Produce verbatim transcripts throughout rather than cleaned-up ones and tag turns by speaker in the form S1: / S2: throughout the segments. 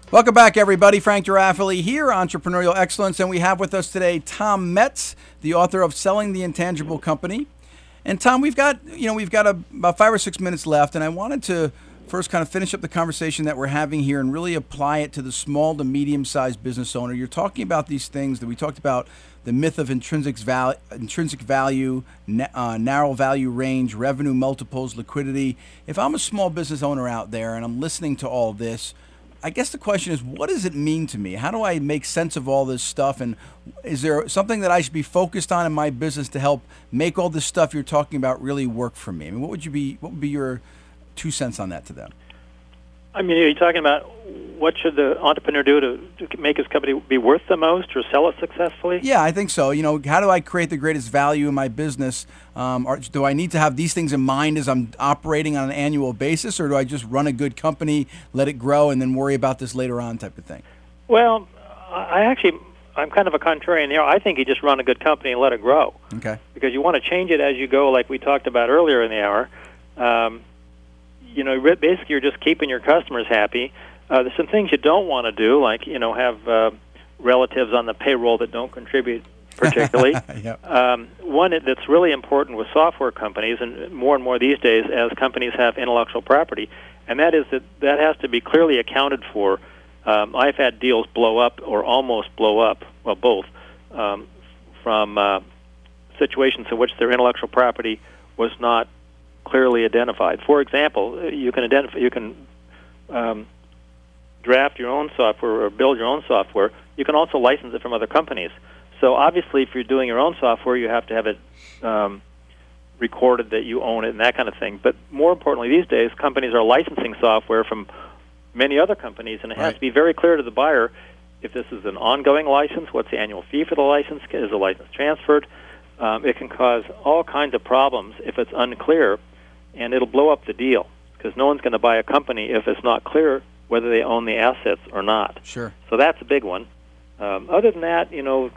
S1: Welcome back, everybody. Frank Girafoli here, Entrepreneurial Excellence, and we have with us today Tom Metz, the author of Selling the Intangible Company. And Tom, we've got you know we've got a, about five or six minutes left, and I wanted to first kind of finish up the conversation that we're having here and really apply it to the small to medium-sized business owner. You're talking about these things that we talked about: the myth of intrinsic value, intrinsic value, na- uh, narrow value range, revenue multiples, liquidity. If I'm a small business owner out there and I'm listening to all this, I guess the question is, what does it mean to me? How do I make sense of all this stuff? And is there something that I should be focused on in my business to help make all this stuff you're talking about really work for me? I mean, what would you be? What would be your two cents on that to them?
S2: I mean, are you talking about what should the entrepreneur do to, to make his company be worth the most or sell it successfully?
S1: Yeah, I think so. You know, how do I create the greatest value in my business? Um, or do I need to have these things in mind as I'm operating on an annual basis, or do I just run a good company, let it grow, and then worry about this later on type of thing?
S2: Well, I actually, I'm kind of a contrarian here. I think you just run a good company and let it grow.
S1: Okay.
S2: Because you want to change it as you go, like we talked about earlier in the hour. Um, you know, basically you're just keeping your customers happy. Uh, there's some things you don't want to do, like, you know, have uh, relatives on the payroll that don't contribute particularly.
S1: Yep.
S2: um, one that's really important with software companies, and more and more these days as companies have intellectual property, and that is that that has to be clearly accounted for. Um, I've had deals blow up or almost blow up, well, both, um, from uh, situations in which their intellectual property was not clearly identified. For example, you can identify, you can um, draft your own software or build your own software. You can also license it from other companies. So obviously, if you're doing your own software, you have to have it um, recorded that you own it and that kind of thing. But more importantly, these days, companies are licensing software from many other companies, and it has
S1: Right.
S2: to be very clear to the buyer if this is an ongoing license, what's the annual fee for the license, is the license transferred. Um, it can cause all kinds of problems if it's unclear, and it'll blow up the deal because no one's going to buy a company if it's not clear whether they own the assets or not.
S1: Sure.
S2: So that's a big one. Um, other than that, you know,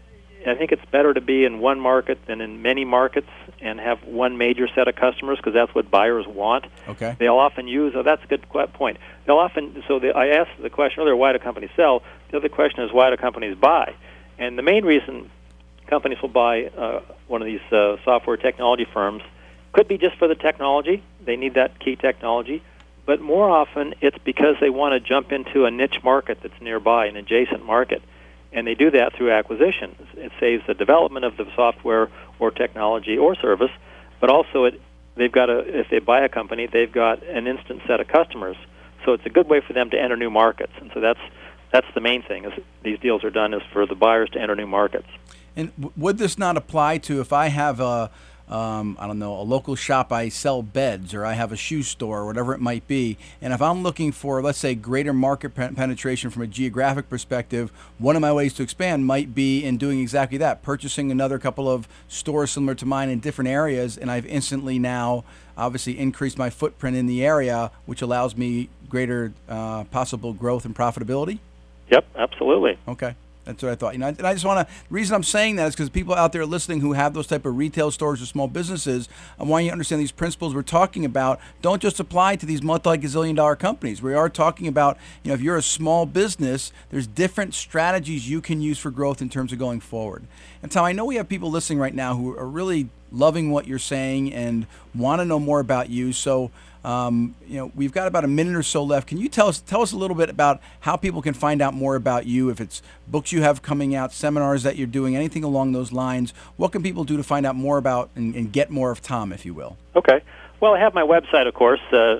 S2: I think it's better to be in one market than in many markets and have one major set of customers because that's what buyers want.
S1: Okay.
S2: They'll often use, oh, that's a good point. They'll often, so they, I asked the question earlier, why do companies sell? The other question is, why do companies buy? And the main reason companies will buy uh, one of these uh, software technology firms could be just for the technology. They need that key technology. But more often, it's because they want to jump into a niche market that's nearby, an adjacent market. And they do that through acquisition. It saves the development of the software or technology or service, but also it, they've got a, if they buy a company, they've got an instant set of customers. So it's a good way for them to enter new markets. And so that's that's the main thing, is these deals are done is for the buyers to enter new markets.
S1: And w- would this not apply to if I have a, um, I don't know, a local shop, I sell beds, or I have a shoe store, or whatever it might be, and if I'm looking for, let's say, greater market pen- penetration from a geographic perspective, one of my ways to expand might be in doing exactly that, purchasing another couple of stores similar to mine in different areas, and I've instantly now obviously increased my footprint in the area, which allows me greater uh, possible growth and profitability?
S2: Yep, absolutely.
S1: Okay. That's what I thought. You know, and I just want to. The reason I'm saying that is because people out there listening who have those type of retail stores or small businesses, I want you to understand these principles we're talking about don't just apply to these multi-gazillion dollar companies. We are talking about, you know, if you're a small business, there's different strategies you can use for growth in terms of going forward. And Tom, I know we have people listening right now who are really loving what you're saying and want to know more about you. So. Um, you know, we've got about a minute or so left. Can you tell us tell us a little bit about how people can find out more about you? If it's books you have coming out, seminars that you're doing, anything along those lines, what can people do to find out more about and, and get more of Tom, if you will?
S2: Okay. Well, I have my website, of course, uh,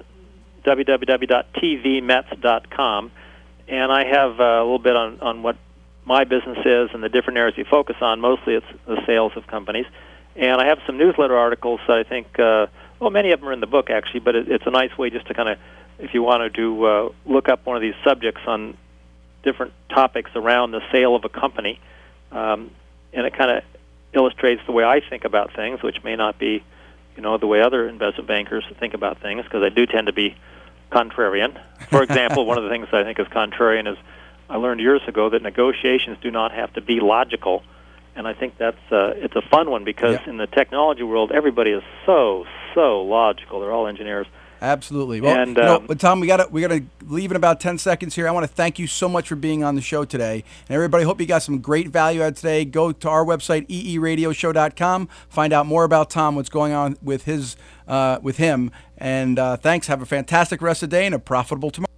S2: w w w dot t v metz dot com, and I have uh, a little bit on, on what my business is and the different areas we focus on. Mostly it's the sales of companies. And I have some newsletter articles that I think... Uh, Well, many of them are in the book, actually, but it, it's a nice way just to kind of, if you wanted to uh, look up one of these subjects on different topics around the sale of a company, um, and it kind of illustrates the way I think about things, which may not be, you know, the way other investment bankers think about things, because I do tend to be contrarian. For example, one of the things that I think is contrarian is I learned years ago that negotiations do not have to be logical. And I think that's uh, it's a fun one because
S1: yeah.
S2: in the technology world, everybody is so, so logical. They're all engineers.
S1: Absolutely. Well,
S2: And,
S1: you know,
S2: um,
S1: but Tom, we got to we got to leave in about ten seconds here. I want to thank you so much for being on the show today. And everybody, hope you got some great value out today. Go to our website, e e radio show dot com. Find out more about Tom, what's going on with his uh, with him. And uh, thanks. Have a fantastic rest of the day and a profitable tomorrow.